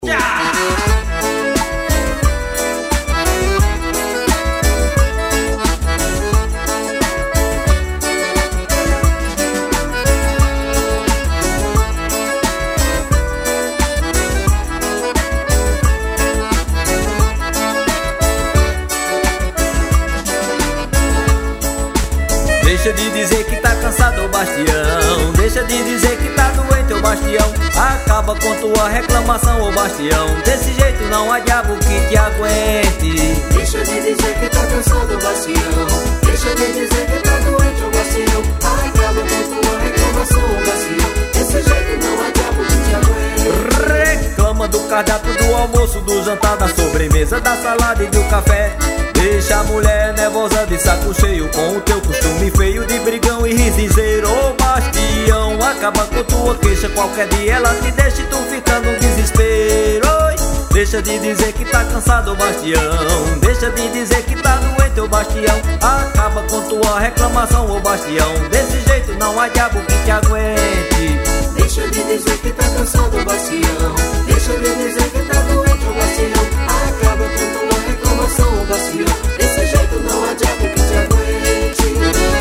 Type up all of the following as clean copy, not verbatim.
Deixa de dizer que tá cansado, ô Bastião. Deixa de dizer que tá doente, ô Bastião. Acaba com tua reclamação, ô Bastião. Desse jeito não há diabo que te aguente. Deixa de dizer que tá cansado, ô Bastião. Deixa de dizer que tá doente, ô Bastião. Acaba com tua reclamação, ô Bastião. Desse jeito não há diabo que te aguente. Reclama do cardápio, do almoço, do jantar, da sobremesa, da salada e do café. Deixa a mulher nervosa de saco cheio com o teu costume feio de brigão e risinzeiro. Ô Bastião, acaba com tua queixa. Qualquer dia ela te deixa e tu fica no desespero. Oi, deixa de dizer que tá cansado, ô Bastião. Deixa de dizer que tá doente, ô Bastião. Acaba com tua reclamação, ô Bastião. Desse jeito não há diabo que te aguente. Deixa de dizer que tá cansado, ô Bastião. Deixa de dizer que tá doente, ô Bastião. Acaba com tua reclamação, ô Bastião. Desse jeito não há diabo que te aguente.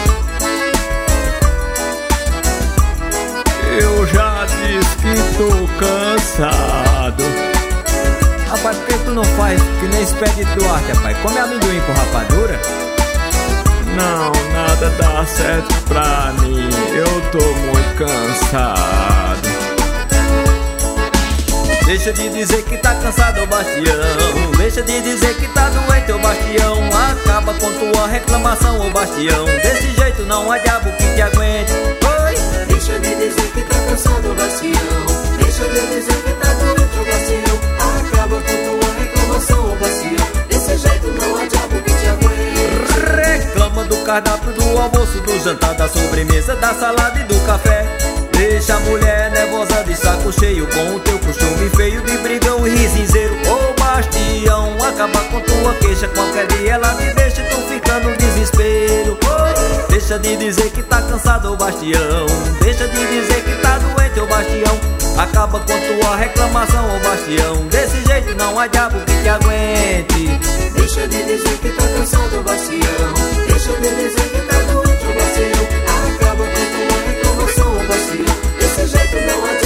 Eu já disse que tô cansado. Rapaz, por que tu não faz que nem esse pé de Duarte, rapaz? Come amendoim com rapadura? Não, nada dá certo pra mim. Eu tô muito cansado. Deixa de dizer que tá cansado, ô Bastião. Deixa de dizer que tá doente, ô Bastião. Acaba com tua reclamação, ô Bastião. Desse jeito não há diabo que te aguente. Oi, deixa de dizer que tá cansado, ô Bastião. Deixa de dizer que tá doente, ô Bastião. Acaba com tua reclamação, ô Bastião. Desse jeito não há diabo que te aguente. Reclama do cardápio, do almoço, do jantar, da sobremesa, da salada e do café. Deixa a mulher nervosa de saco cheio com o teu costume feio de brigão e risinzeiro. Ô Bastião, acaba com tua queixa. Qualquer dia ela te deixa e tu fica no desespero. Oi, deixa de dizer que tá cansado, ô Bastião. Deixa de dizer que tá doente, ô Bastião. Acaba com tua reclamação, ô Bastião. Desse jeito não há diabo que te aguente. Deixa de dizer que tá cansado, ô Bastião. Deixa de dizer que tá doente, ô Bastião. Acaba com tua reclamação, ô Bastião. Desse jeito não há